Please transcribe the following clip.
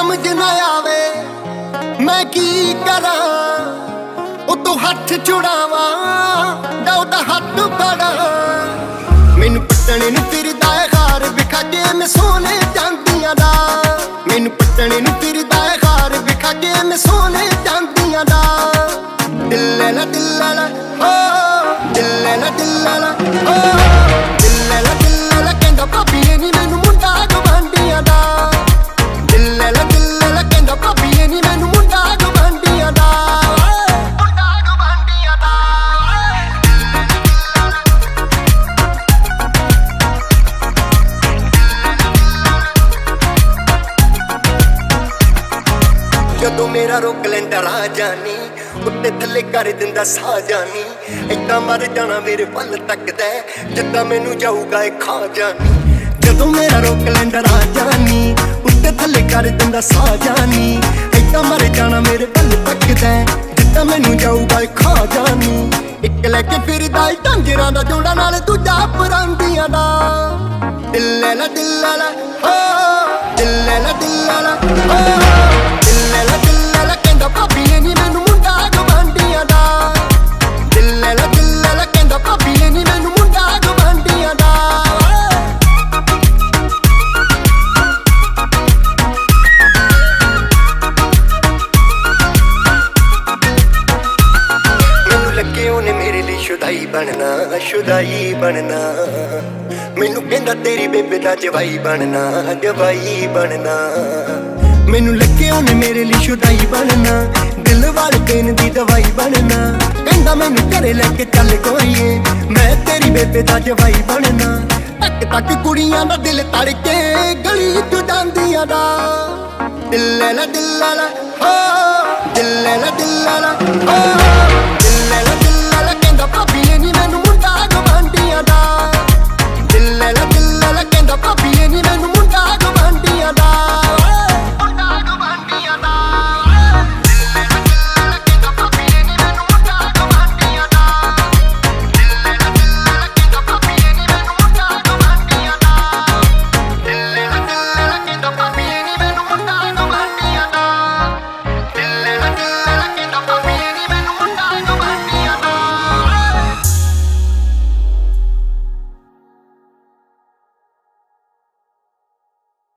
समझ ना आवे मैं की करा उतो हथ छुड़ावा दौदा हथ फड़ा मैनू पटने नू फिरदा है खार विखा के मैं सोने चांदियां दा मैनू पटने नू फिरदा है खार विखा के मैं सोने चांदियां दा दिल लेना हो दिल लेना हो दिल लेना कहंदा भाभी नी मैनू मुंडा गवांढियां दा दिल लेना कहंदा भाभी नी मैनू मुंडा गवांढियां दा मुंडा गवांढियां दा जदों मेरा रोक लैंदा राह जानी उत्ते थल्ले कर दिंदा सा जानी इदां मर जाना मेरे पल तकदा जिद्दां मैनू जाऊगा खा जानी जदों मेरा रोक लैंदा राह जानी उत्ते थल्ले कर दिंदा सा जानी इदां मर जाना मेरे पल तकदा जिद्दां मैनू जाऊगा खा जानी इक लैके फिरदा ढांजरां दा जोड़ा नाल दूजा परांदियां दा दिल लेला हो दिल लेला हो दिल लेला कहंदा भाभी नी मैनू मुंडा गवांढियां दा दिल लेला कहंदा भाभी नी मैनू मुंडा गवांढियां दा मैनू लगे ओने मेरे लिए शुदाई बनना मैनू कहंदा तेरी बेबे दा जवाई बनना मैनू लगे ओने मेरे लिए शुदाई बनना दिल वाल पेन दी दवाई बनना कहंदा मैनू घरे लेके चल गोईए मैं तेरी बेबे दा जवाई बनना तक तक कुड़ियां दा दिल तड़के गली च जांदियां दा दिल लेला हो दिल लेला हो